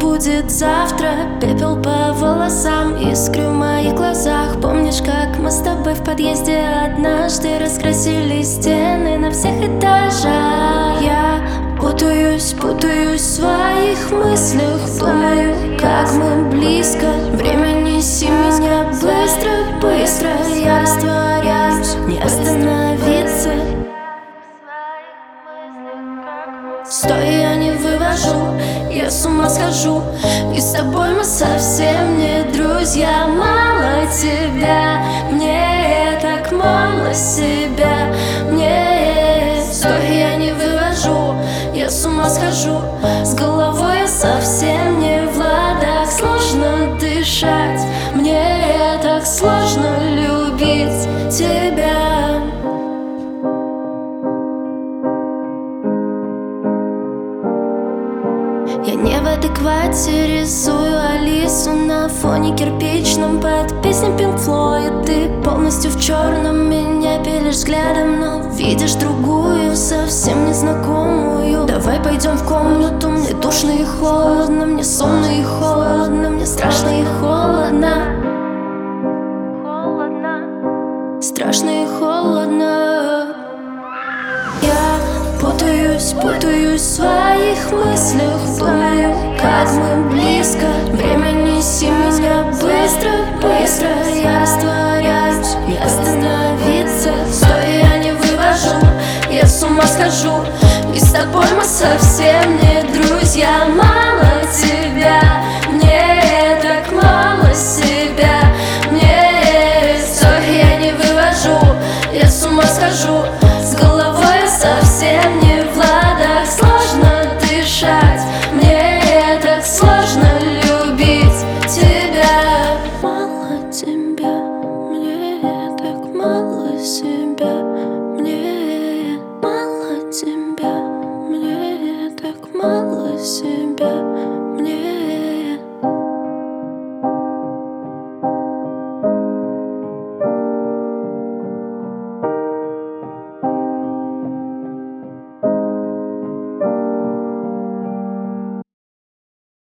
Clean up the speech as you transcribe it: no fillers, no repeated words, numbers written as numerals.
будет завтра? Пепел по волосам, искры в моих глазах. Помнишь, как мы с тобой в подъезде однажды раскрасили стены на всех этажах? Я путаюсь в своих мыслях, думаю, как мы близко. Время неси меня быстро, я растворяюсь, не остановиться. Стой, я не вывожу, я с ума схожу. И с тобой мы совсем не друзья. Мало тебя, мне так мало себя. Мне стой, я не вывожу, я с ума схожу. С головой я совсем не в ладах. Сложно дышать, мне так сложно любить тебя. Я не в адеквате, рисую Алису на фоне кирпичном под песню Pink Floyd. Ты полностью в черном, меня пилишь взглядом, но видишь другую, совсем незнакомую. Давай пойдем в комнату, мне душно и холодно, мне сонно и холодно, мне страшно и холодно. Страшно и холодно. Я путаюсь в своих мыслях, думаю, как мы близко. Время неси меня быстро, я растворяюсь, не остановиться. Стой, я не вывожу, я с ума схожу. И с тобой мы совсем не друзья. Мало тебя, мне так мало себя. Мне стой, я не вывожу, я с ума схожу. С головой я совсем не в ладах. Сложно дышать, мне так сложно любить тебя. Мало тебя, мне так мало себя.